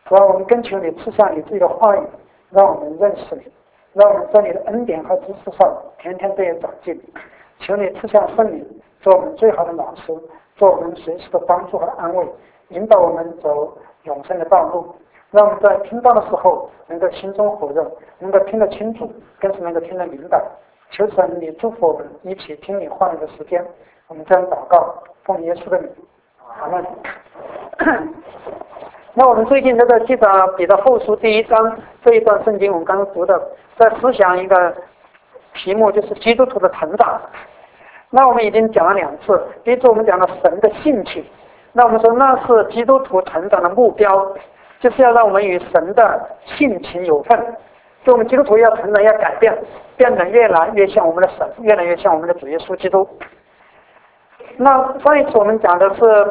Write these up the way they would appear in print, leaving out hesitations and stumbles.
主啊，我们恳求你赐下你自己的话语，让我们认识你，让我们在你的恩典和知识上天天被长进。求你赐下圣灵，做我们最好的老师，做我们随时的帮助和安慰，引导我们走永生的道路。让我们在听到的时候能够心中火热，能够听得清楚，更是能够听得明白。求神你祝福我们一起听你话语的时间。我们这样祷告，奉耶稣的名，阿门。那我们最近这个记着彼得后书第1章这一段圣经，我们刚刚读的，在思想一个题目，就是基督徒的成长。那我们已经讲了2次，第一次我们讲了神的性情，那我们说那是基督徒成长的目标，就是要让我们与神的性情有份，就我们基督徒要成长，要改变，变得越来越像我们的神，越来越像我们的主耶稣基督。那上一次我们讲的是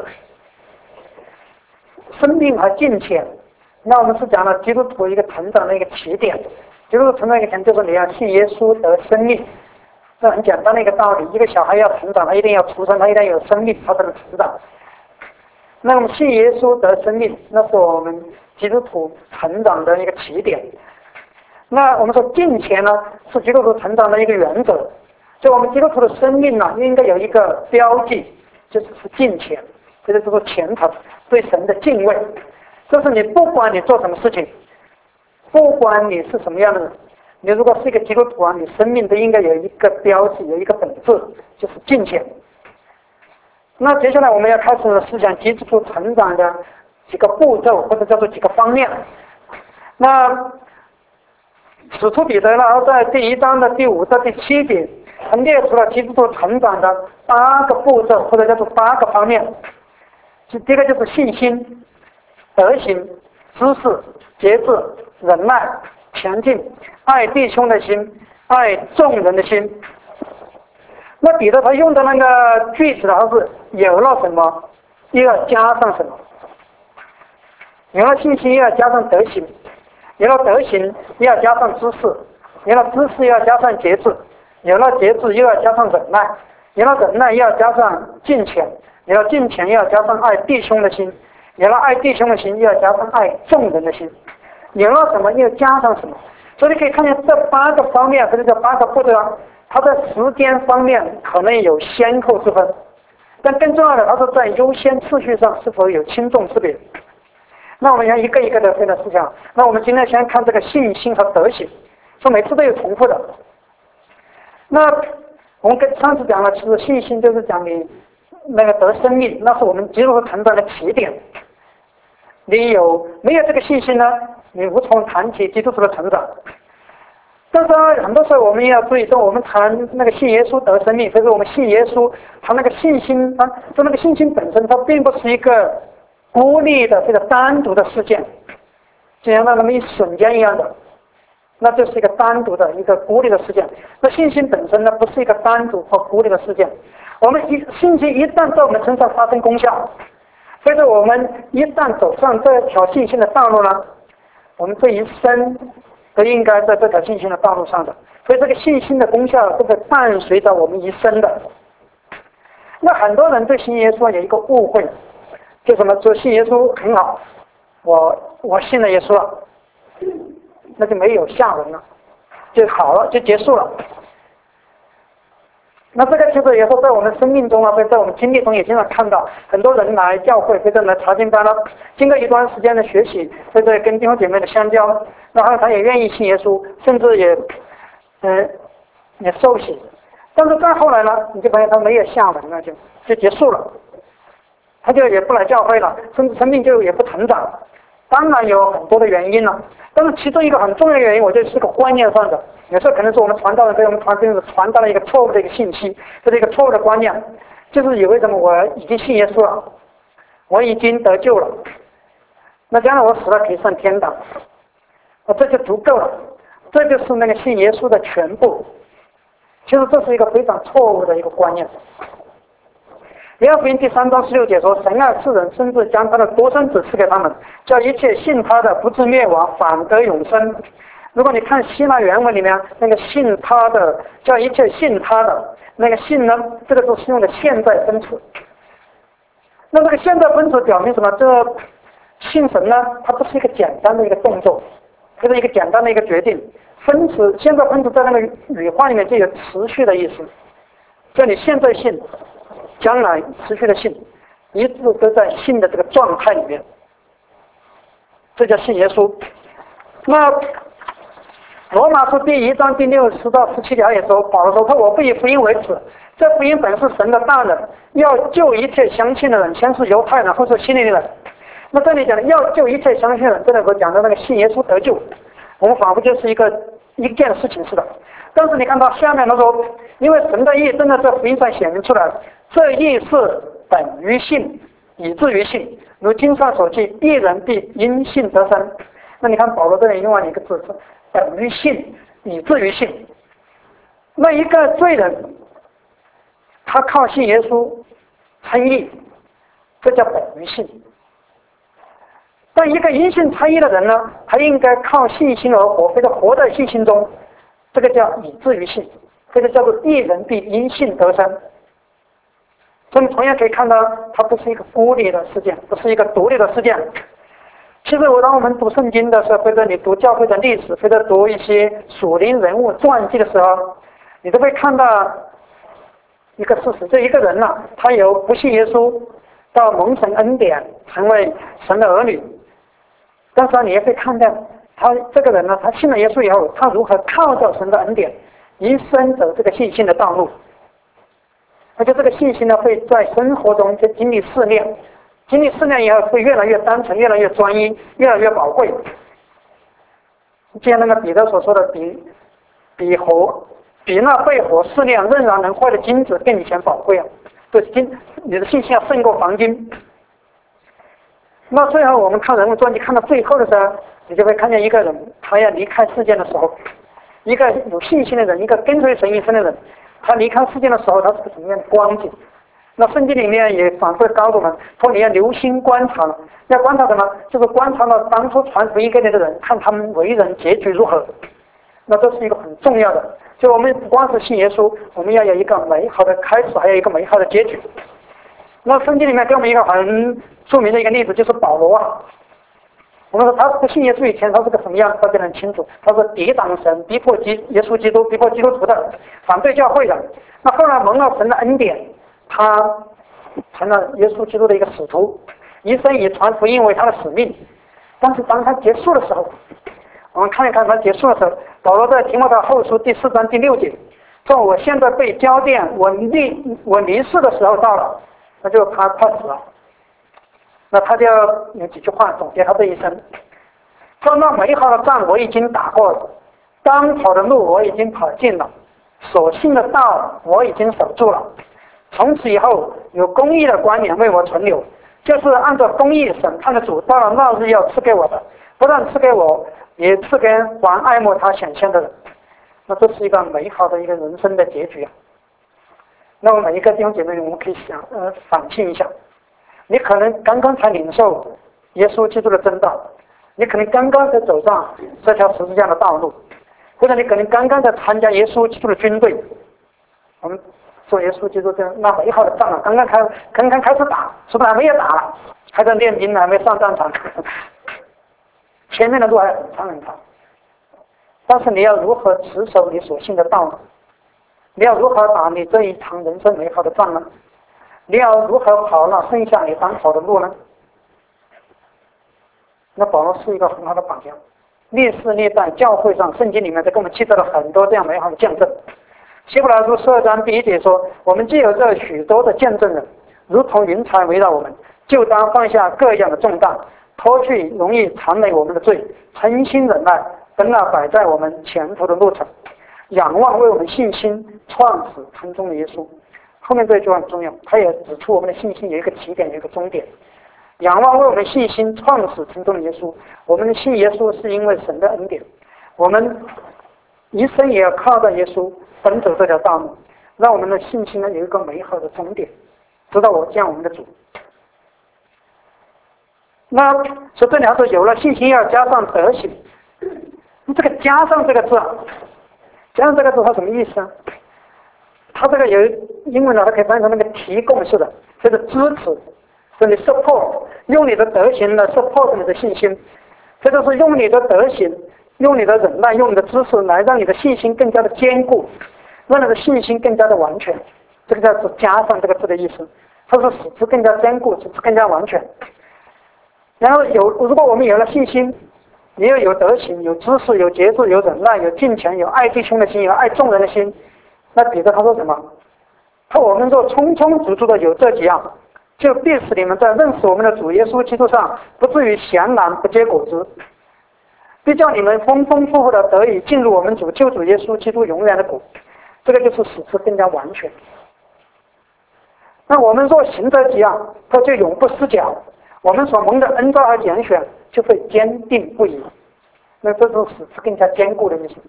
生命和金钱，那我们是讲了基督徒一个成长的一个起点。基督徒成长一个起点就是你要信耶稣得生命，这很简单的一个道理。一个小孩要成长，他一定要出生，他一定要有生命，他才能成长。那我们信耶稣得生命，那是我们基督徒成长的一个起点。那我们说金钱呢，是基督徒成长的一个原则。就我们基督徒的生命呢，应该有一个标记，就是金钱，这就叫做虔诚，对神的敬畏。就是你不管你做什么事情，不管你是什么样的人，你如果是一个基督徒啊，你生命都应该有一个标记，有一个本质，就是金钱。那接下来我们要开始思想基督徒成长的几个步骤，或者叫做几个方面。那使徒彼得呢，在第1章的第5到第7节，他列出了基督徒成长的8个步骤，或者叫做8个方面。第一个就是信心、德行、知识、节制、忍耐、前进、爱弟兄的心、爱众人的心。那彼得他用的那个句子，他是有了什么又要加上什么，有了信心又要加上德行，有了德行又要加上知识，有了知识又要加上节制，有了节制又要加上忍耐，有了忍耐又要加上敬虔，有了敬虔又要加上爱弟兄的心，有了爱弟兄的心又要加上爱众人的心，有了什么又加上什么。所以你可以看见这8个方面，或者叫8个步骤啊，它在时间方面可能有先后之分，但更重要的，它是在优先次序上是否有轻重之别。那我们要一个一个的这个思想。那我们今天先看这个信心和德行，说每次都有重复的。那我们跟上次讲了，其实信心就是讲你那个得生命，那是我们基督徒成长的起点。你没有这个信心呢，你无从谈起基督徒的成长。但是很多时候我们也要注意，说我们谈那个信耶稣得生命，所以说我们信耶稣，他那个信心啊，说那个信心本身，它并不是一个孤立的这个单独的事件，就像那么一瞬间一样的，那就是一个单独的一个孤立的事件。那信心本身呢，不是一个单独或孤立的事件。我们信心一旦在我们身上发生功效，所以说我们一旦走上这条信心的道路呢，我们这一生都应该在这条信心的道路上的。所以这个信心的功效是会伴随着我们一生的。那很多人对信耶稣有一个误会，就什么说信耶稣很好，我信了耶稣了，那就没有下文了，就好了，就结束了。那这个其实也是在我们生命中啊，在我们经历中也经常看到，很多人来教会或者来查经班了，经过一段时间的学习，或者跟弟兄姐妹的相交，然后他也愿意信耶稣，甚至也受洗。但是再后来呢，你就发现他没有下文了，就结束了，他就也不来教会了，甚至生命就也不成长了。当然有很多的原因了，但是其中一个很重要的原因，我觉得是个观念上的。有时候可能是我们传道人给我们传达了一个错误的一个信息，这是一个错误的观念，就是以为什么我已经信耶稣了，我已经得救了，那将来我死了可以上天堂，这就足够了，这就是那个信耶稣的全部。其实这是一个非常错误的一个观念。约翰福音第3章16节说，神爱世人，甚至将他的独生子赐给他们，叫一切信他的不至灭亡，反得永生。如果你看希腊原文里面那个信他的，叫一切信他的那个信呢，这个字是用的现在分词。那这个现在分词表明什么？ 信神呢，它不是一个简单的一个动作，不是一个简单的一个决定。分词，现在分词在那个语化里面就有持续的意思。这里现在信，将来持续的信，一直都在信的这个状态里面，这叫信耶稣。那罗马书第1章第60到17条也说，保罗说：“我不以福音为耻，这福音本是神的大能，要救一切相信的人，先是犹太人，后是希利尼人。”那这里讲的要救一切相信的人，这里头讲的那个信耶稣得救，我们仿佛就是一件事情似的。但是你看到下面他说，因为神的义真的在福音上显明出来，这义是等于信，以至于信。如经上所记，义人必因信得生。那你看保罗这里用了一个字是等于信，以至于信。那一个罪人，他靠信耶稣称义，这叫等于信。但一个因信称义的人呢，他应该靠信心而活，或者活在信心中，这个叫以至于信，这个叫做义人必因信得生。所以我们同样可以看到，它不是一个孤立的事件，不是一个独立的事件。其实当我们读圣经的时候，或者你读教会的历史，或者读一些属灵人物传记的时候，你都会看到一个事实：这一个人呢，他由不信耶稣到蒙神恩典，成为神的儿女。但是你也会看到，他这个人呢，他信了耶稣以后，他如何靠着神的恩典，一生走这个信心的道路。而且这个信心呢，会在生活中就经历试炼。经历4年以后，会越来越单纯，越来越专一，越来越宝贵。就像那个彼得所说的，比那被火试炼仍然能坏的金子更以前宝贵啊！对，你的信心要胜过黄金。那最后我们看人物传记，看到最后的时候，你就会看见一个人，他要离开世界的时候，一个有信心的人，一个跟随神一生的人，他离开世界的时候，他是个什么样的光景？那圣经里面也反复告诉我们，说你要留心观察了，要观察什么？就是观察到当初传福音给你的人，看他们为人结局如何。那这是一个很重要的。就我们不光是信耶稣，我们要有一个美好的开始，还有一个美好的结局。那圣经里面给我们一个很著名的一个例子，就是保罗啊。我们说他是不信耶稣以前，他是个什么样？大家很清楚，他是抵挡神、逼迫耶稣基督、逼迫基督徒的，反对教会的。那后来蒙了神的恩典，他成了耶稣基督的一个使徒，一生以传福音为他的使命。但是当他结束的时候，我们看一看他结束的时候，保罗在提摩太后书第4章第6节说：“我现在被交奠，我离世的时候到了。”那就他死了。那他就有几句话总结他这一生，说：“那美好的仗我已经打过了，当跑的路我已经跑尽了，所信的道我已经守住了。从此以后，有公义的冠冕为我存留，就是按照公义审判的主，到了那日要赐给我的，不但赐给我，也赐给还爱慕他显现的人。”那这是一个美好的一个人生的结局啊。那么每一个弟兄姐妹，我们可以反省一下，你可能刚刚才领受耶稣基督的真道，你可能刚刚才走上这条十字架的道路，或者你可能刚刚在参加耶稣基督的军队。我们说耶稣基督这那美好的仗啊，刚刚开始打，是不是还没有打了？还在练兵呢，还没上战场，前面的路还很长很长。但是你要如何持守你所信的道呢？你要如何打你这一场人生美好的仗呢？你要如何跑那剩下你当跑的路呢？那保罗是一个很好的榜样。历世历代教会上，圣经里面都给我们记载了很多这样美好的见证。希伯来书12章第1节说：“我们既有这许多的见证人，如同云彩围绕我们，就当放下各样的重担，脱去容易缠累我们的罪，诚心忍耐，奔那摆在我们前途的路程，仰望为我们信心创始成终的耶稣。”后面这句话很重要，他也指出我们的信心有一个起点，有一个终点。仰望为我们信心创始成终的耶稣，我们信耶稣是因为神的恩典，我们一生也要靠着耶稣奔走这条道路，让我们的信心呢有一个美好的终点，直到我见我们的主。那所以这里说有了信心要加上德行，这个加上这个字，加上这个字它什么意思啊？它这个有英文呢，它可以翻译成那个提供式的，就是支持所以你 support 用你的德行来 support 你的信心，这就是用你的德行，用你的忍耐，用你的知识来让你的信心更加的坚固，让你的信心更加的完全。这个叫加上这个字的意思，它是使之更加坚固，使之更加完全。然后如果我们有了信心，也要有德行，有知识，有节制，有忍耐，有敬虔，有爱弟兄的心，有爱众人的心。那彼得他说什么？他我们若充充足足的有这几样，就必使你们在认识我们的主耶稣基督上，不至于闲然不结果子，必叫你们丰丰富富的得以进入我们主救主耶稣基督永远的国。这个就是使之更加完全。那我们若行这几样，他就永不失脚。我们所蒙的恩召和拣选就会坚定不移。那这是使之更加坚固的意思。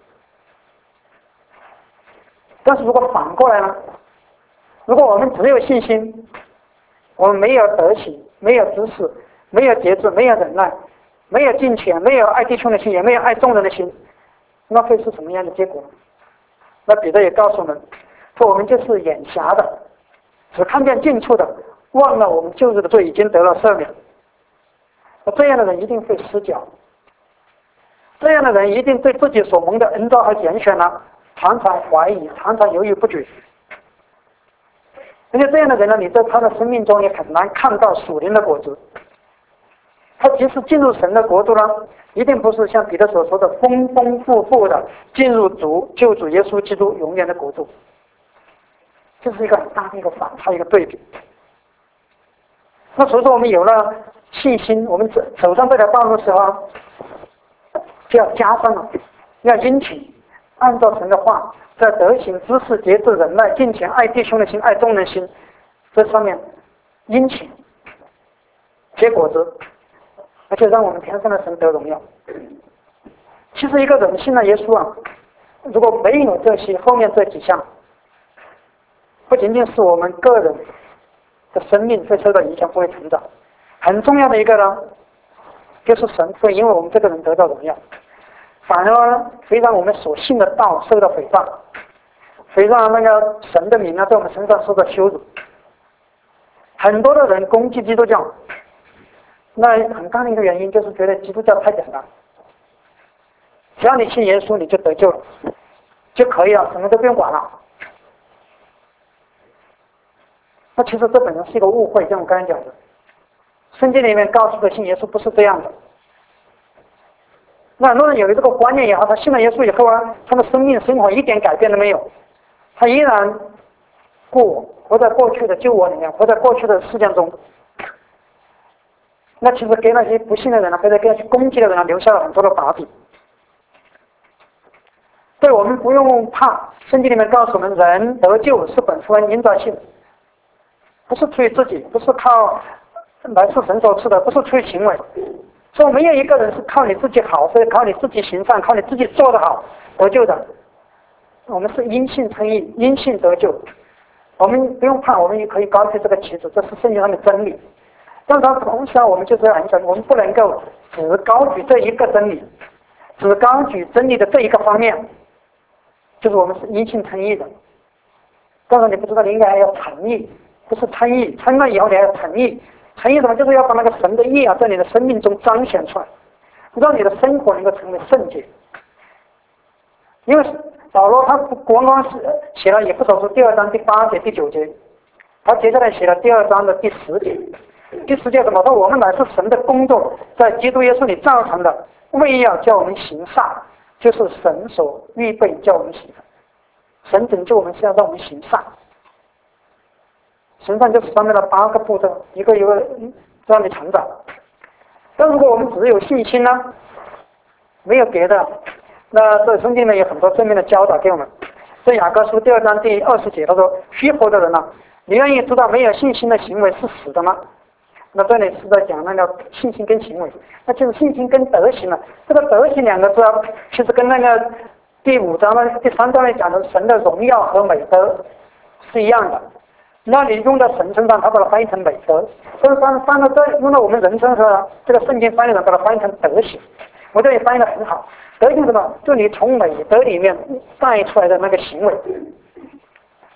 但是如果反过来呢？如果我们只有信心，我们没有德行，没有知识，没有节制，没有忍耐，没有敬虔，没有爱弟兄的心，也没有爱众人的心，那会是什么样的结果？那彼得也告诉我们，说我们就是眼瞎的，只看见近处的，忘了我们旧日的罪已经得了赦免。那这样的人一定会失脚，这样的人一定对自己所蒙的恩召和拣选呢，常常怀疑，常常犹豫不决。而且这样的人呢，你在他的生命中也很难看到属灵的果子。他即使进入神的国度呢，一定不是像彼得所说的丰丰富富的进入救主耶稣基督永远的国度。这是一个很大的一个反差，一个对比。那所以说我们有了信心，我们走上这条道路的时候，就要加上了，要殷勤，按照神的话，在德行、知识、节制、忍耐、敬虔、爱弟兄的心、爱众人的心这上面殷勤结果子，而且让我们天上的神得荣耀。其实一个人信了耶稣啊，如果没有这些后面这几项，不仅仅是我们个人的生命会受到影响，不会成长。很重要的一个呢，就是神会因为我们这个人得到荣耀，反而会让我们所信的道受到诽谤，会让那个神的名在我们身上受到羞辱。很多的人攻击基督教，那很大的一个原因就是觉得基督教太简单，只要你信耶稣你就得救了，就可以了，什么都不用管了。那其实这本身是一个误会，像我刚才讲的，圣经里面告诉的信耶稣不是这样的。那很多人有了这个观念以后，他信了耶稣以后啊，他的生命生活一点改变都没有，他依然活在过去的旧我里面，活在过去的事件中。那其实给那些不信的人或者给那些攻击的人留下了很多的把柄。对，我们不用怕，圣经里面告诉我们，人得救是本乎恩，因着信，不是出于自己，不是靠来自神所赐的，不是出于行为。所以没有一个人是靠你自己好，或者靠你自己行善，靠你自己做得好得救的。我们是因信称义，因信得救。我们不用怕，我们也可以高举这个旗帜，这是圣经上的真理。但是同时我们就是要很小心，我们不能够只高举这一个真理，只高举真理的这一个方面，就是我们是因信称义的。但是你不知道，你应该要诚意，不是称义，称了以后你还要诚意。诚意什么？就是要把那个神的义啊，在你的生命中彰显出来，让你的生活能够成为圣洁。因为保罗他光写了以弗所书2章第8节、第9节，他接下来写了2章的第10节。第10节怎么说？我们乃是神的工作，在基督耶稣里造成的，为要叫我们行善，就是神所预备叫我们行的。神拯救我们是要让我们行善。行善就是上面的8个步骤，一个一个让你成长。但如果我们只有信心呢，没有别的，那这圣经里面有很多正面的教导给我们。在雅各书2章第20节，他说：“虚活的人啊，你愿意知道没有信心的行为是死的吗？”那这里是在讲那个信心跟行为，那就是信心跟德行了。这个德行2个字啊，其实跟那个第5章的第3章里讲的神的荣耀和美德是一样的。那你用到神身上，他把它翻译成美德；但是翻到这用到我们人身上，这个圣经翻译人把它翻译成德行。我这里翻译的很好。德行什么？就你从美德里面带出来的那个行为。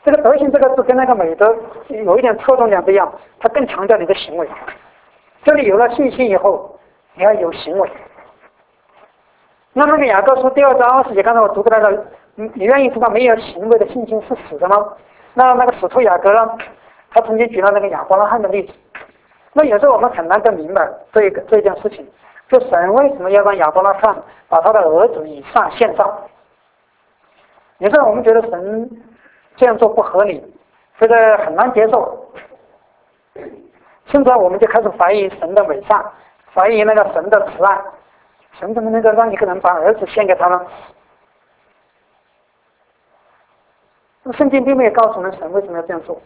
这个德行这个字跟那个美德有一点侧重点不一样，它更强调你的行为。这里有了信心以后，你要有行为。那个雅各书第2章20节，刚才我读过来了，你愿意知道没有行为的信心是死的吗？那个使徒雅各呢，他曾经举了那个亚伯拉罕的例子。那有时候我们很难的明白这件事情，就神为什么要让亚伯拉罕把他的儿子以撒献上？有时候我们觉得神这样做不合理，这个很难接受，甚至我们就开始怀疑神的美善，怀疑那个神的慈爱。神怎么能够让一个人把儿子献给他呢？圣经并没有告诉我们神为什么要这样做，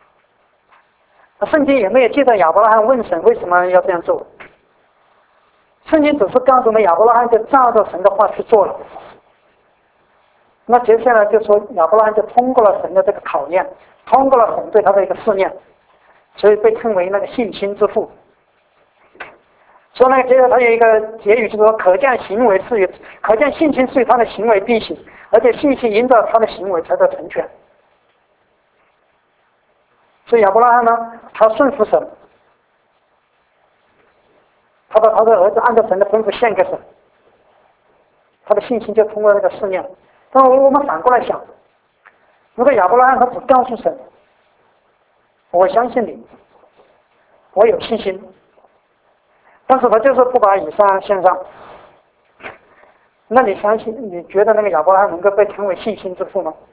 圣经也没有记载亚伯拉罕问神为什么要这样做。圣经只是告诉我们亚伯拉罕就照着神的话去做了。那接下来就说亚伯拉罕就通过了神的这个考验，通过了神对他的一个试验，所以被称为那个信心之父。所以呢，接着他有一个结语，就是说，可见信心是与他的行为并行，而且信心引导他的行为才得成全。所以亚伯拉罕呢，他顺服神，他把他的儿子按照神的吩咐献给神，他的信心就通过那个试验。但我们反过来想，如果亚伯拉罕他只告诉神，我相信你，我有信心，但是他就是不把以撒献上，那你觉得那个亚伯拉罕能够被称为信心之父吗？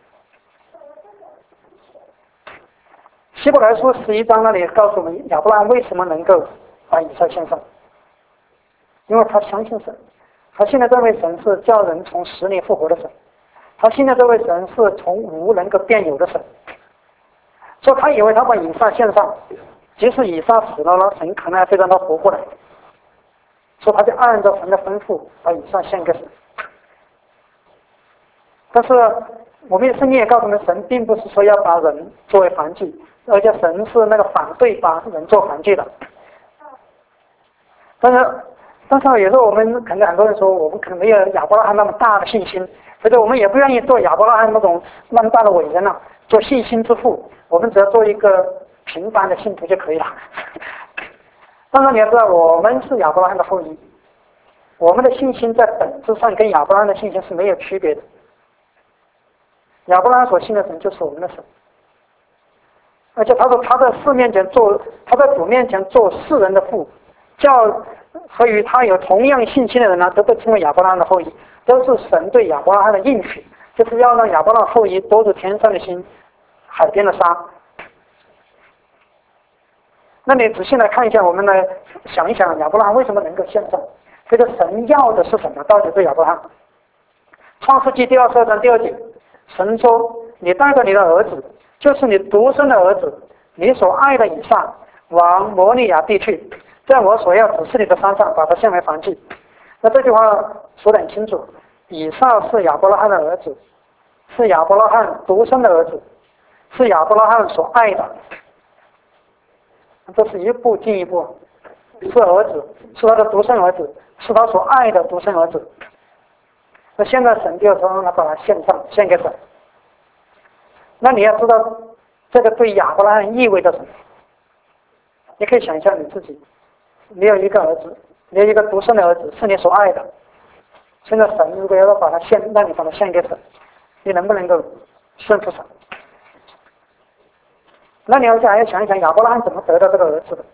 希伯来书11章那里告诉我们，亚伯拉罕为什么能够把以撒献上？因为他相信神，他信的这位神是叫人从死里复活的神，他信的这位神是从无能够变有的神，所以他以为他把以撒献上，即使以撒死了，神可能还会让他活过来，所以他就按照神的吩咐把以撒献给神。但是我们圣经也告诉我们，神并不是说要把人作为燔祭，而且神是那个反对把人做燔祭的。但是有时候我们可能很多人说，我们可能没有亚伯拉罕那么大的信心，或者我们也不愿意做亚伯拉罕那么大的伟人了，做信心之父，我们只要做一个平凡的信徒就可以了。但是你要知道，我们是亚伯拉罕的后裔，我们的信心在本质上跟亚伯拉罕的信心是没有区别的。亚伯拉罕所信的神就是我们的神，而且他说他在主面前做世人的父，叫和与他有同样信心的人呢，都被称为亚伯拉罕的后裔，都是神对亚伯拉罕的应许，就是要让亚伯拉罕后裔多如天上的星，海边的沙。那你仔细来看一下，我们来想一想，亚伯拉罕为什么能够献上？这个神要的是什么？到底对亚伯拉罕？创世纪第22章第2节，神说：“你带着你的儿子，就是你独生的儿子，你所爱的以撒，往摩利亚地去，在我所要指示你的山上，把他献为燔祭。”那这句话说得很清楚，以撒是亚伯拉罕的儿子，是亚伯拉罕独生的儿子，是亚伯拉罕所爱的。这是一步进一步，是儿子，是他的独生儿子，是他所爱的独生儿子。那现在神就说让他把他献给神。那你要知道，这个对亚伯拉罕意味着什么？你可以想象你自己，你有一个儿子，你有一个独生的儿子，是你所爱的。现在神如果要把他让你把他献给神，你能不能够顺服神？那你还要想一想，亚伯拉罕怎么得到这个儿子的？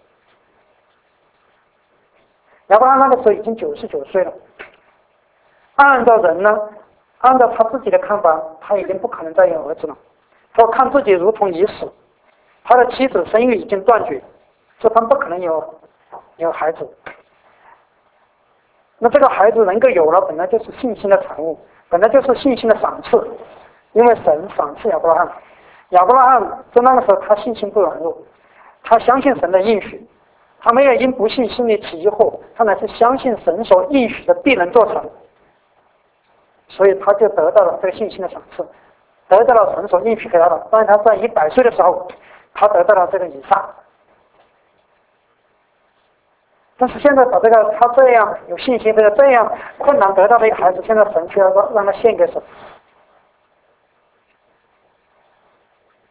亚伯拉罕那个时候已经99岁了，按照人呢，按照他自己的看法，他已经不可能再有儿子了。他看自己如同已死，他的妻子生育已经断绝，所以他不可能有孩子。那这个孩子能够有了，本来就是信心的产物，本来就是信心的赏赐，因为神赏赐亚伯拉罕。亚伯拉罕在那个时候，他信心不软弱，他相信神的应许，他没有因不信心里起疑惑，他乃是相信神所应许的必能做成，所以他就得到了这个信心的赏赐，得到了神所应许给他的。当然他在100岁的时候，他得到了这个以撒。但是现在把他这样有信心的这样困难得到的一个孩子，现在神却要让他献给神。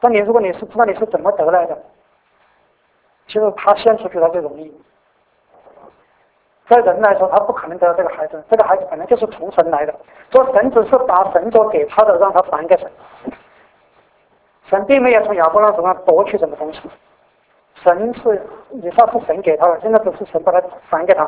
但如果你是知道你是怎么得来的，其实他献出去他就容易。在人来说，他不可能得到这个孩子，这个孩子本来就是从神来的，所以神只是把神所给他的让他还给神。神并没有从亚伯拉罕手上夺去什么东西，神是以撒是神给他的，现在只是神把他还给他。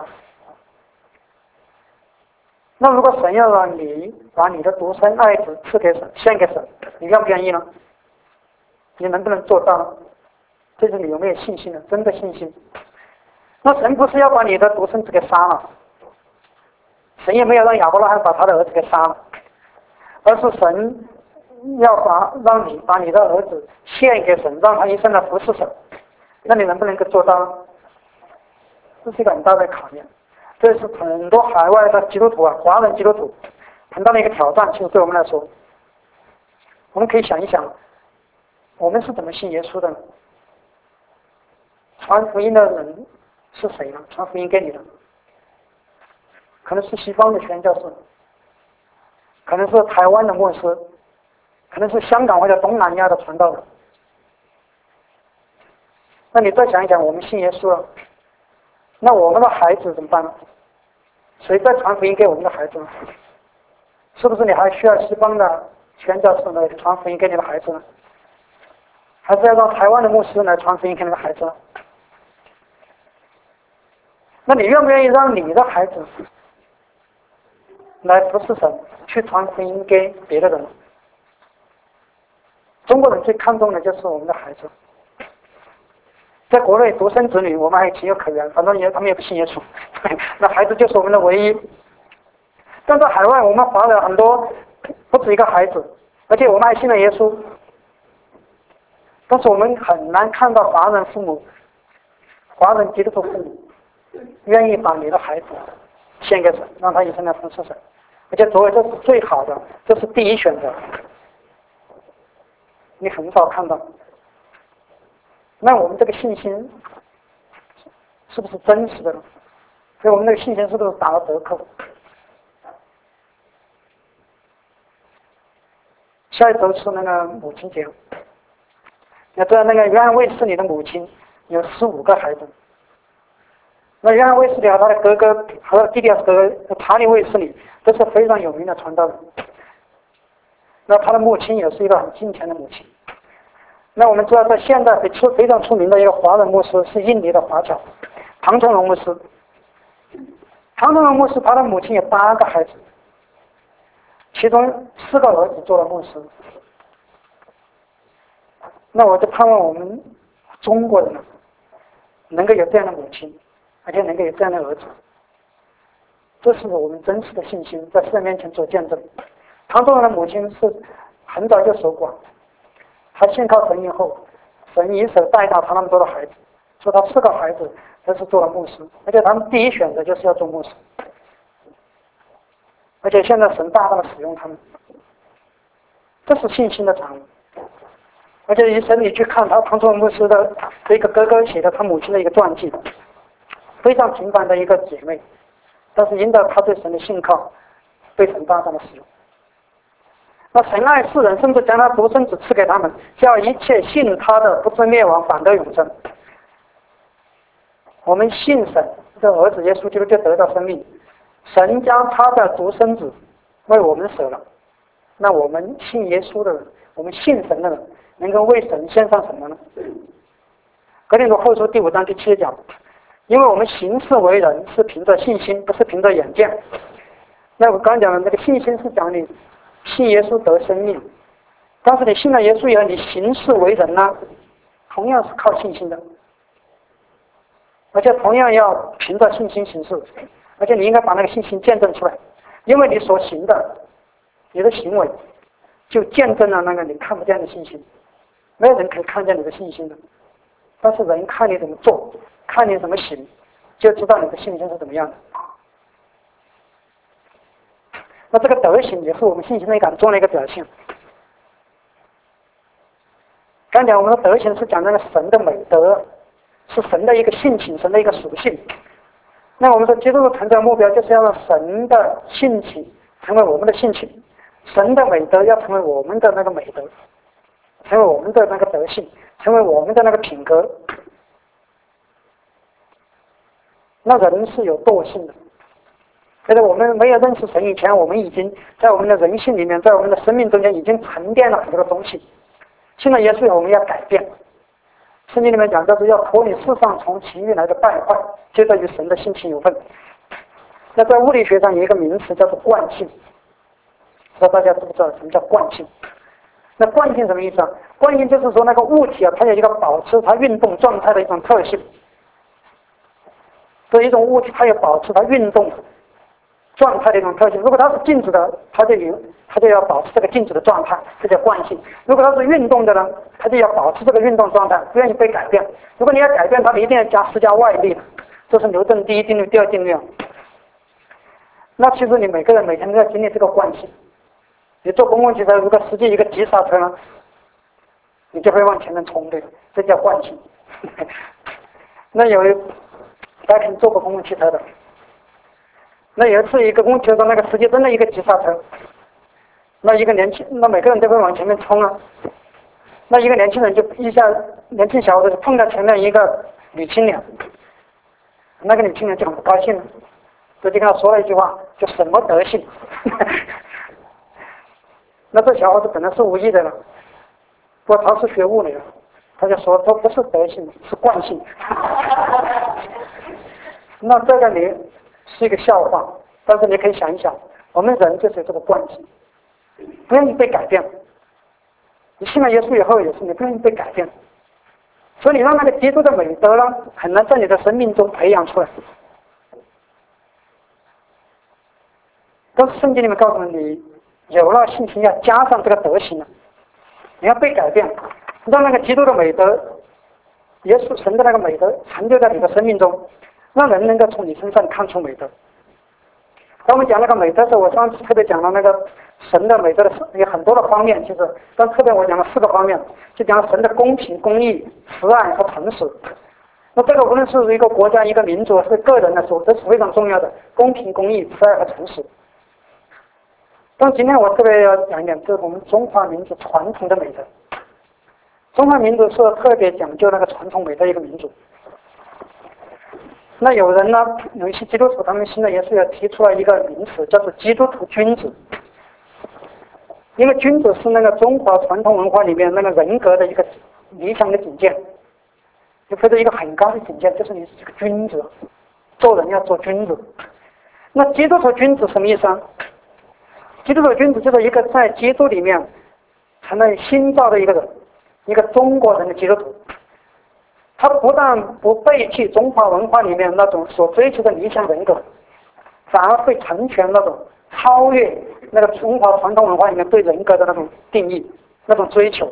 那如果神要让你把你的独生爱子赐给神，献给神，你愿不愿意呢？你能不能做到呢？这是你有没有信心呢？真的信心。那神不是要把你的独生子给杀了，神也没有让亚伯拉罕把他的儿子给杀了，而是神要让你把你的儿子献给神，让他一生来服侍神。那你能不能够做到呢？这是一个很大的考验，这是很多海外的基督徒华人基督徒很大的一个挑战。其实对我们来说，我们可以想一想，我们是怎么信耶稣的呢？传福音的人是谁呢？传福音给你的可能是西方的宣教士，可能是台湾的牧师，可能是香港或者东南亚的传道人。那你再想一想，我们信耶稣了，那我们的孩子怎么办呢？谁在传福音给我们的孩子呢？是不是你还需要西方的宣教士来传福音给你的孩子呢？还是要让台湾的牧师来传福音给你的孩子呢？那你愿不愿意让你的孩子来服侍神，去传福音给别的人？中国人最看重的就是我们的孩子。在国内独生子女我们还情有可原，反正他们也不信耶稣，那孩子就是我们的唯一。但在海外我们华人很多不止一个孩子，而且我们还信了耶稣，但是我们很难看到华人父母、华人基督徒父母愿意把你的孩子献给神，让他一生来服侍神，而且作为这是最好的，这是第一选择，你很少看到。那我们这个信心是不是真实的呢？所以我们这个信心是不是打了折扣？下一周是那个母亲节，你知道那个约翰卫斯理的母亲有15个孩子。那约翰卫斯理和他的哥哥和弟弟的哥哥查理卫斯理都是非常有名的传道人。那他的母亲也是一个很敬虔的母亲。那我们知道，在现代非常出名的一个华人牧师是印尼的华侨唐崇荣牧师。唐崇荣牧师他的母亲有8个孩子，其中4个儿子做了牧师。那我就盼望我们中国人能够有这样的母亲，而且能够有这样的儿子，这是我们真实的信心，在世人面前做见证。唐崇荣的母亲是很早就守寡，他信靠神以后，神以手带大他那么多的孩子，所以他4个孩子都是做了牧师，而且他们第一选择就是要做牧师，而且现在神大大的使用他们，这是信心的产物。而且医生你去看他唐崇荣牧师的一个哥哥写的他母亲的一个传记，非常平凡的一个姐妹，但是因着他对神的信靠，被神大大的使用。那神爱世人，甚至将他独生子赐给他们，叫一切信他的不至灭亡，反得永生。我们信神的儿子耶稣基督就得到生命，神将他的独生子为我们舍了。那我们信耶稣的人，我们信神的人，能够为神献上什么呢？哥林多后书第5章第7节讲，因为我们行事为人是凭着信心，不是凭着眼见。那我刚讲的那个信心是讲你信耶稣得生命，但是你信了耶稣以后，你行事为人呢，同样是靠信心的，而且同样要凭着信心行事，而且你应该把那个信心见证出来，因为你所行的，你的行为就见证了那个你看不见的信心。没有人可以看见你的信心的，但是人看你怎么做，看你怎么行，就知道你的信心是怎么样的。那这个德行也是我们信心的一个很重要的一个表现。刚讲我们的德行是讲那个神的美德，是神的一个性情，神的一个属性。那我们说基督的成长目标就是要让神的性情成为我们的性情，神的美德要成为我们的那个美德。 成为我们的那个德性，成为我们的那个品格。那人是有惰性的，在我们没有认识神以前，我们已经在我们的人性里面，在我们的生命中间已经沉淀了很多的东西。现在耶稣我们要改变。圣经里面讲，就是要脱离世上从情欲来的败坏，接着与神的性情有份。那在物理学上有一个名词叫做惯性，不知道大家知不知道什么叫惯性？那惯性什么意思啊？惯性就是说那个物体啊，它有一个保持它运动状态的一种特性。这一种物体它有保持它运动状态的一种特性。如果它是静止的，它就要保持这个静止的状态，这叫惯性。如果它是运动的呢，它就要保持这个运动状态，不愿意被改变。如果你要改变它，你一定要施加外力的，这是牛顿第一定律、第二定律。那其实你每个人每天都要经历这个惯性。你坐公共汽车，如果司机一个急刹车呢，你就会往前面冲，对，这叫惯性。那大家可能坐过公共汽车的，那有一次一个公共汽车那个司机真的一个急刹车，那每个人都会往前面冲啊。那一个年轻人就年轻小伙子碰到前面一个女青年，那个女青年就很不高兴了，就跟他说了一句话，就什么德性。那这小伙子本来是无意的了，不过他是学物理的，他就说这不是德性，是惯性。那这个你是一个笑话，但是你可以想一想，我们人就是有这个惯性，不愿意被改变。你信了耶稣以后也是，你不愿意被改变，所以你让那个基督的美德呢，很难在你的生命中培养出来。但是圣经里面告诉你，有了性情要加上这个德行了，你要被改变，让那个基督的美德，耶稣神的那个美德成就在你的生命中，让人能够从你身上看出美德。当我们讲那个美德的时候，我上次特别讲了那个神的美德的有很多的方面，其实，但特别我讲了4个方面，就讲了神的公平、公义、慈爱和诚实。那这个无论是一个国家、一个民族，是个人来说，都是非常重要的，公平、公义、慈爱和诚实。但今天我特别要讲一点，就是我们中华民族传统的美德。中华民族是特别讲究那个传统美德一个民族。那有人呢，有一些基督徒，他们现在也是要提出了一个名词，叫做基督徒君子。因为君子是那个中华传统文化里面那个人格的一个理想的境界，就或者一个很高的境界，就是你是个君子，做人要做君子。那基督徒君子什么意思啊？基督徒君子就是一个在基督里面成了新造的一个人，一个中国人的基督徒。他不但不背弃中华文化里面那种所追求的理想人格，反而会成全那种超越那个中华传统文化里面对人格的那种定义、那种追求。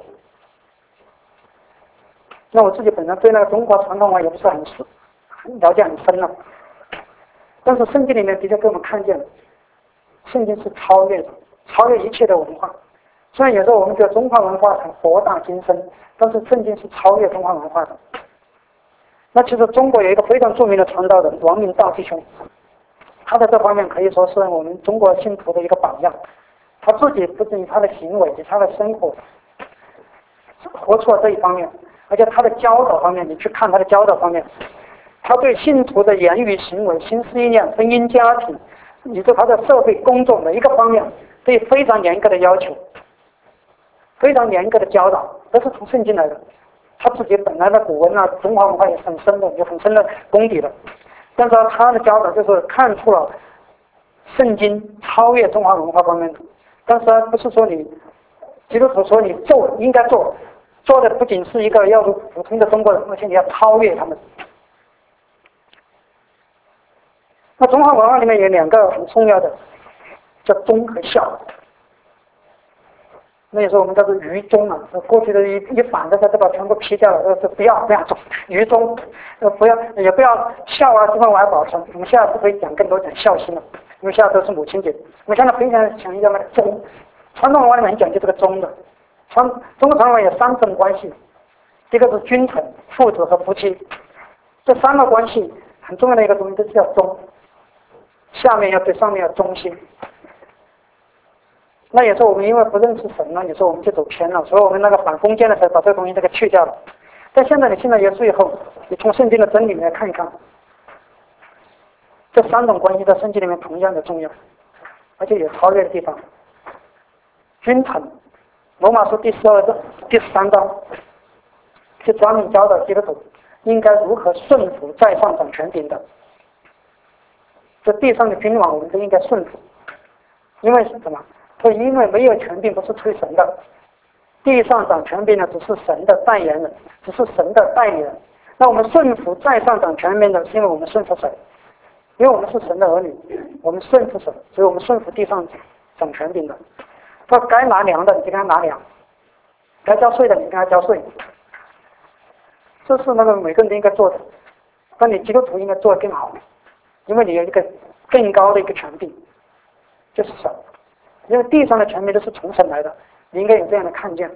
那我自己本身对那个中华传统文化也不是很了解很深了，但是圣经里面的确给我们看见，圣经是超越的，超越一切的文化。虽然有时候我们觉得中华文化很博大精深，但是圣经是超越中华文化的。那其实中国有一个非常著名的传道人王明道弟兄，他在这方面可以说是我们中国信徒的一个榜样。他自己不仅以他的行为、以他的生活活出了这一方面，而且他的教导方面，你去看他的教导方面，他对信徒的言语行为、心思意念、婚姻家庭，以及他的社会工作每一个方面，都有非常严格的要求，非常严格的教导，都是从圣经来的。他自己本来的古文啊，中华文化也很深的，有很深的功底的。但是他的教导就是看出了圣经超越中华文化方面的。但是不是说你基督徒说你应该做的不仅是一个要如普通的中国人，而且你要超越他们。那中华文化里面有2个很重要的，叫忠和孝。那时候我们叫做愚忠啊，过去的一反的都把全部批掉了，不要忠，愚忠，也不要孝啊，这份我还保存。我们下次可以讲更多讲孝心了，因为下次都是母亲节。我们现在非常强调那个忠，传统文化里面很讲究这个忠的。中国传统文化有3种关系，一个是君臣、父子和夫妻，这3个关系很重要的一个东西就是要忠，下面要对上面要忠心。 那有时候我们因为不认识神呢，有时候我们就走偏了，所以我们那个反封建的时候把这个东西给去掉了。但现在你信了耶稣以后，你从圣经的真理里面看一看，这三种关系在圣经里面同样的重要，而且有超越的地方。君臣，罗马书第13章就专门教导基督徒应该如何顺服在上掌权柄的。这地上的君王我们都应该顺服，因为什么？因为没有权柄不是出于神的，地上掌权柄呢只是神的代言人，只是神的代理人。那我们顺服在上掌权柄的，是因为我们顺服神，因为我们是神的儿女，我们顺服神，所以我们顺服地上掌权柄的。他该拿粮的你就给他拿粮，该交税的你给他交税，这是那个每个人都应该做的。但你基督徒应该做得更好，因为你有一个更高的一个权柄，就是神。因为地上的权柄都是从神来的，你应该有这样的看见。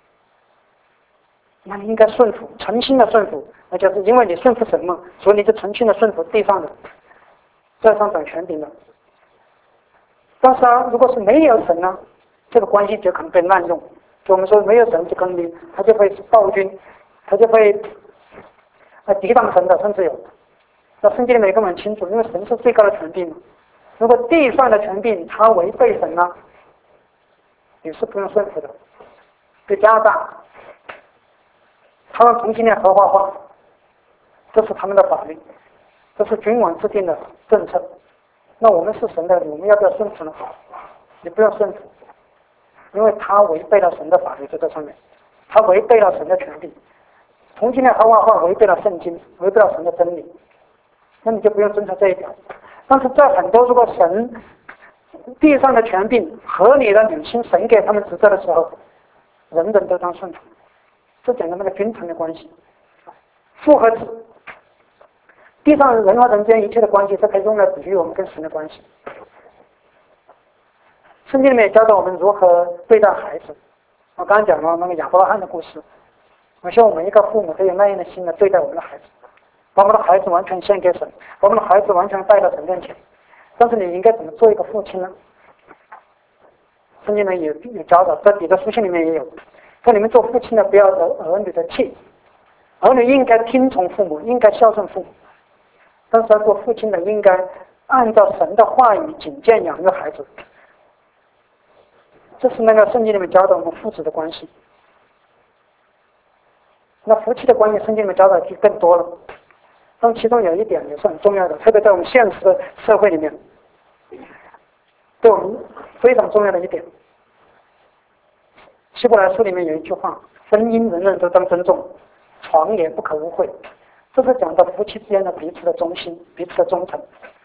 那你应该顺服，诚心的顺服，那就是因为你顺服神嘛，所以你就诚心的顺服地上的在上掌权柄的。但是如果是没有神呢，这个关系就可能被滥用。就我们说没有神就可能他就会是暴君，他就会抵挡神的，甚至有。那圣经里面根本很清楚，因为神是最高的权柄嘛。如果地上的权柄他违背神呢，你是不用顺服的。对加拿大，他们同性恋合法化，这是他们的法律，这是君王制定的政策。那我们是神的，我们要不要顺服呢？你不要顺服，因为他违背了神的法律，就在上面，他违背了神的权柄。同性恋合法化违背了圣经，违背了神的真理，那你就不用遵守这一条。但是在很多如果神地上的权柄合理的履行神给他们职责的时候，人人都当顺服。这讲的那个君臣的关系，父和子，地上人和人间一切的关系，这可以用来比喻我们跟神的关系。圣经里面也教导我们如何对待孩子。我刚刚讲了那个亚伯拉罕的故事，我希望我们一个父母都有那样的心来对待我们的孩子，把我们的孩子完全献给神，把我们的孩子完全带到神面前。但是你应该怎么做一个父亲呢？圣经里面有教导，在彼得书信里面也有，说你们做父亲的不要惹儿女的气，儿女应该听从父母，应该孝顺父母，但是要做父亲的应该按照神的话语谨鉴养育孩子。这是那个圣经里面教导我们父子的关系。那夫妻的关系，圣经里面教导就更多了。但其中有一点也是很重要的，特别在我们现实的社会里面，对我们非常重要的一点。希伯来书里面有一句话：婚姻人人都当尊重，床也不可污秽。这是讲到夫妻之间的彼此的忠心，彼此的忠诚。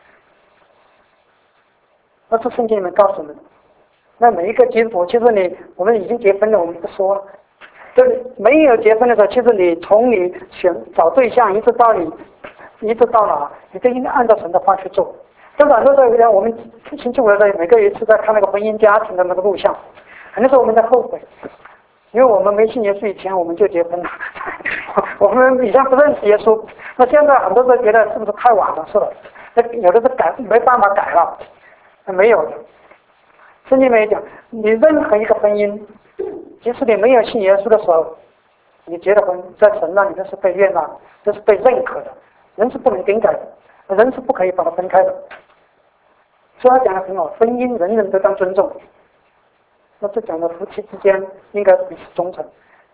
那是圣经里面告诉我们的。那每一个基督徒，其实我们已经结婚了，我们不说了。就是没有结婚的时候，其实你从你找对象一直到哪，你都应该按照神的话去做。但是很多时候，我们星期五的时候，每个月一次在看那个婚姻家庭的那个录像，很多时候我们在后悔，因为我们没信耶稣以前我们就结婚了，我们以前不认识耶稣，那现在很多时候觉得是不是太晚了？是的，那有的是没办法改了，没有的。圣经里面讲，你任何一个婚姻，即使你没有信耶稣的时候，你结了婚，在神那里都是被悦纳，都是被认可的，人是不能更改的，人是不可以把它分开的。所以他讲的很好，婚姻人人都当尊重。那这讲的夫妻之间应该彼此忠诚。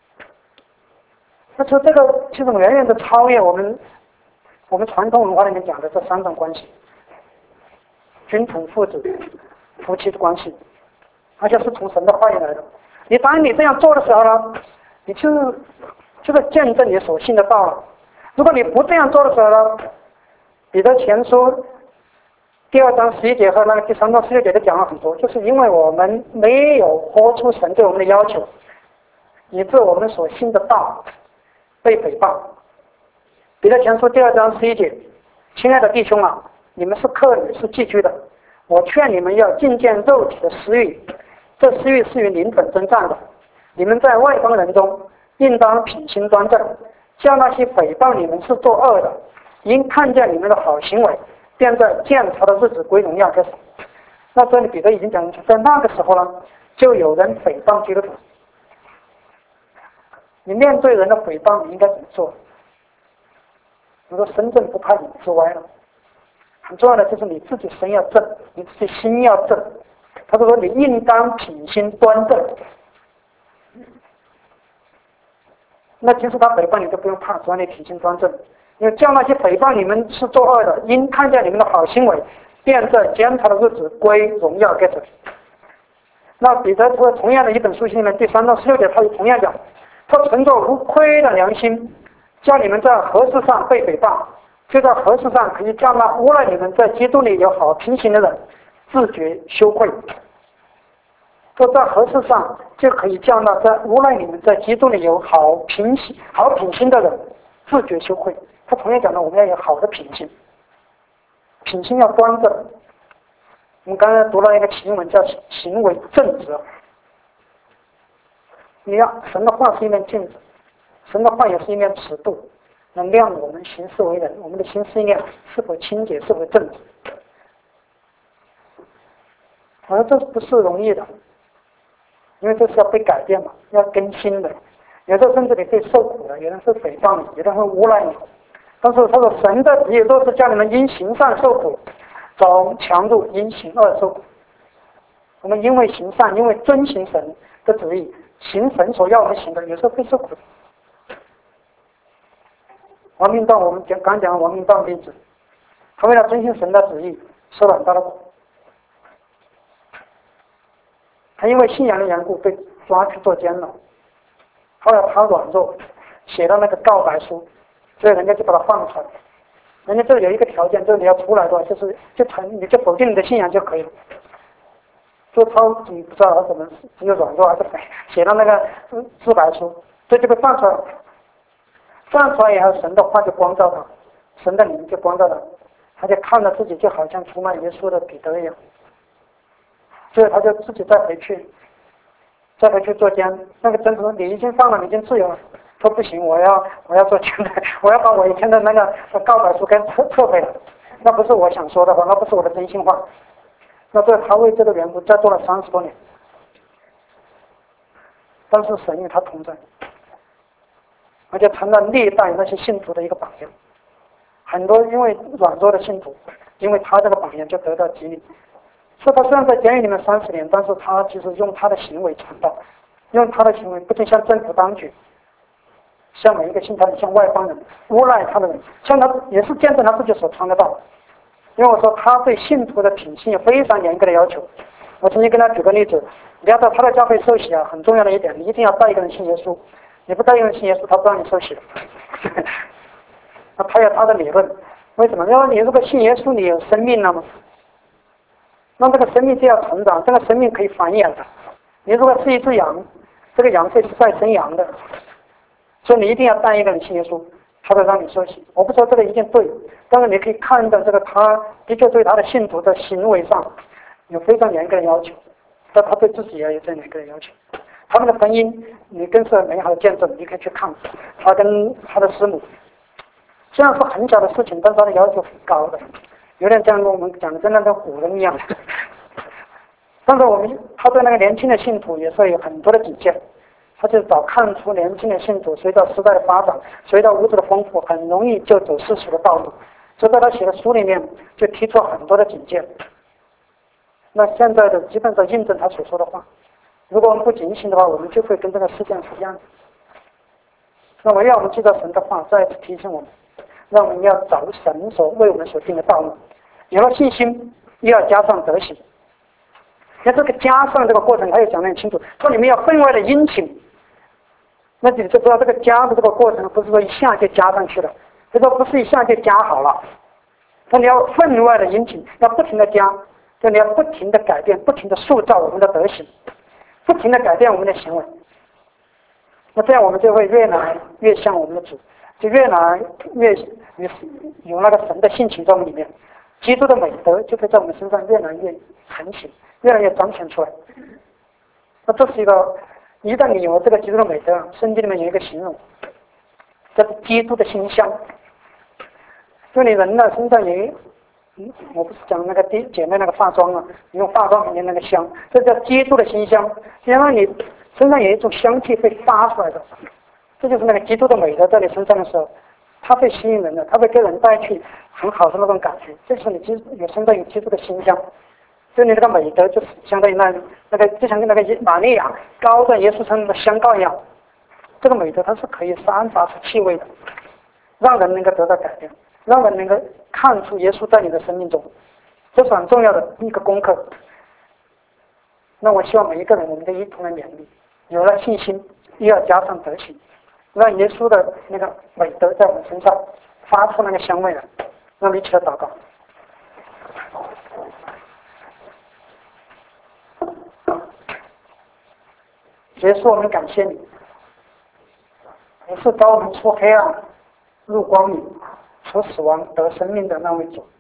那说这个其实远远的超越我们传统文化里面讲的这三种关系：君臣、父子、夫妻的关系，而且是从神的话语来的。当你这样做的时候呢，你就是见证你所信的道了。如果你不这样做的时候呢，彼得前书第2章11节和那个第3章16节都讲了很多，就是因为我们没有活出神对我们的要求，以致我们所信的道被诽谤。彼得前书第2章11节：亲爱的弟兄啊，你们是客旅，是寄居的，我劝你们要禁见肉体的私欲，这私欲是与灵本征战的。你们在外邦人中应当品行端正，叫那些诽谤你们是作恶的，因看见你们的好行为，便在鉴察的日子归荣耀给神。 那这里彼得已经讲清楚，在那个时候呢，就有人诽谤基督徒。你面对人的诽谤，你应该怎么做？我说身正不怕影子歪了。很重要的就是你自己身要正，你自己心要正。他就说你应当品心端正。那其实他诽谤你都不用怕，只要你品心端正。因为叫那些诽谤你们是作恶的，因看见你们的好行为，便在检讨的日子归荣耀给神。那彼得说，同样的一本书信里面第3章16节，他也同样讲，他存着无亏的良心，叫你们在何事上被诽谤，就在何事上可以叫那诬赖你们在基督里有好品行的人自觉羞愧。说在何事上就可以叫那在诬赖你们在基督里有好品行的人自觉羞愧。他同样讲到我们要有好的品行，品行要端正。我们刚才读了一个经文叫行为正直。你要神的话是一面镜子，神的话也是一面尺度，能量我们行事为人，我们的心思念是否清洁，是否正直。而这不是容易的，因为这是要被改变嘛，要更新的。有时候甚至你可以受苦的，有人是诽谤你，有人会诬赖你。但是他说神的旨意都是叫你们因行善受苦，总强度因行恶受苦。我们因为行善，因为遵行神的旨意，行神所要我们行的，有时候会受苦的。王明道，我们刚讲王明道例子，他为了遵行神的旨意，受了很大的苦。他因为信仰的缘故被抓去做监牢，后来他软弱，写了那个告白书，所以人家就把他放出来。人家这里有一个条件，就是你要出来的话，你就否定你的信仰就可以了。做超级不知道怎么只有软弱还是写了那个自白书，这就被放出来了。放出来以后，神的话就光照他，神的灵就光照他，他就看到自己就好像出卖耶稣的彼得一样。所以他就自己再回去做监。那个真主说你已经放了，你已经自由了。说不行，我要做监的，我要把我以前的那个告白书给撤回了。那不是我想说的话，那不是我的真心话。那这他为这个缘故再做了30多年。但是神与他同在，而且成了历代那些信徒的一个榜样。很多因为软弱的信徒，因为他这个榜样就得到激励。所以他虽然在监狱里面30年，但是他其实用他的行为传道，用他的行为不仅向政府当局，向每一个信他的，向外邦人诬赖他的人，向他也是见证他自己所传的道。因为我说他对信徒的品性有非常严格的要求。我曾经跟他举个例子，你要到他的教会受洗啊，很重要的一点，你一定要带一个人信耶稣，你不带一个人信耶稣，他不让你受洗的。那他有他的理论，为什么？因为你如果信耶稣，你有生命了吗？那这个生命就要成长，这个生命可以繁衍的。你如果是一只羊，这个羊可以是再生羊的，所以你一定要带一个人信耶稣，他才让你受洗。我不说这个一定对，但是你可以看到这个他的确对他的信徒的行为上有非常严格的要求，但他对自己也有这样严格的要求。他们的婚姻，你更是美好的见证，你可以去看他跟他的师母，虽然是很小的事情，但是他的要求很高的。有点像我们讲的真的跟古人一样。但是他对那个年轻的信徒也是有很多的警戒，他就早看出年轻的信徒随着时代的发展，随着物质的丰富，很容易就走世俗的道路，所以在他写的书里面就提出很多的警戒。那现在的基本上印证他所说的话，如果我们不警醒的话，我们就会跟这个世界是一样的。那我要我们记得神的话，再一次提醒我们，让我们要找神所为我们所定的道路。有了信心，又要加上德行。那这个加上这个过程，他又讲得很清楚，说你们要分外的殷勤。那你就知道这个加的这个过程，不是说一下就加上去了，这个不是一下就加好了。那你要分外的殷勤，要不停的加，就你要不停的改变，不停的塑造我们的德行，不停的改变我们的行为。那这样我们就会越来越像我们的主，就越来越有那个神的性情在我们里面。基督的美德就会在我们身上越来越成型，越来越彰显出来。那这是一旦你有了这个基督的美德，圣经里面有一个形容，叫做基督的馨香。就你人的身上我不是讲那个姐妹那个化妆啊，你用化妆品的那个香，这叫基督的馨香，相当于你身上有一种香气被发出来的，这就是那个基督的美德在你身上的时候，它会吸引人的，它会给人带去很好的那种感觉，这就是你身上有基督的馨香。就你那个美德，就是相当于那个，就像那个玛利亚高在耶稣身上的香膏一样，这个美德它是可以散发出气味的，让人能够得到改变，让人能够看出耶稣在你的生命中，这是很重要的一个功课。那我希望每一个人我们都一同来勉励，有了信心，又要加上德行，让耶稣的那个美德在我们身上发出那个香味来。让我们一起来祷告。耶稣，我们感谢你，你是召我们出黑暗入光明，出死亡得生命的那位主。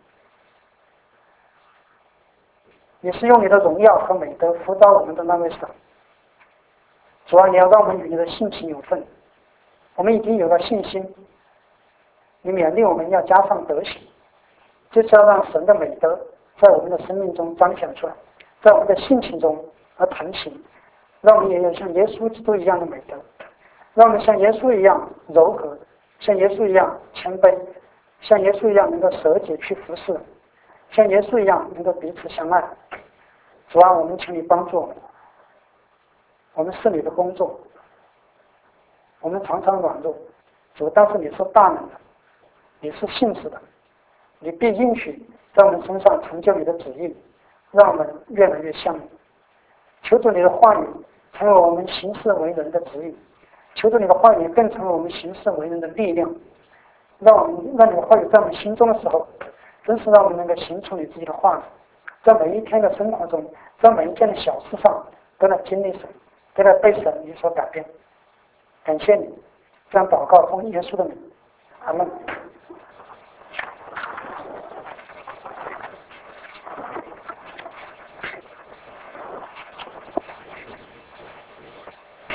你是用你的荣耀和美德呼召我们的那位神。主啊，你要让我们与你的性情有份。我们已经有了信心，你勉励我们要加上德行，就是要让神的美德在我们的生命中彰显出来，在我们的性情中而成型，让我们也有像耶稣基督一样的美德，让我们像耶稣一样柔和，像耶稣一样谦卑，像耶稣一样能够舍己去服侍，像耶稣一样能够彼此相爱。主啊，我们请你帮助我们，我们是你的工作，我们常常软弱，主，但是你是大能的，你是信实的，你必应许在我们身上成就你的旨意，让我们越来越像你。求主你的话语成为我们行事为人的指引，求主你的话语更成为我们行事为人的力量，让你的话语在我们心中的时候，真是让我们能够行出你自己的话语，在每一天的生活中，在每一件的小事上都来经历神，都来被神你所改变。感谢你，这样祷告奉耶稣的名，阿们。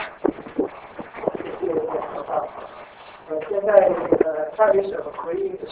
现在下一首回应。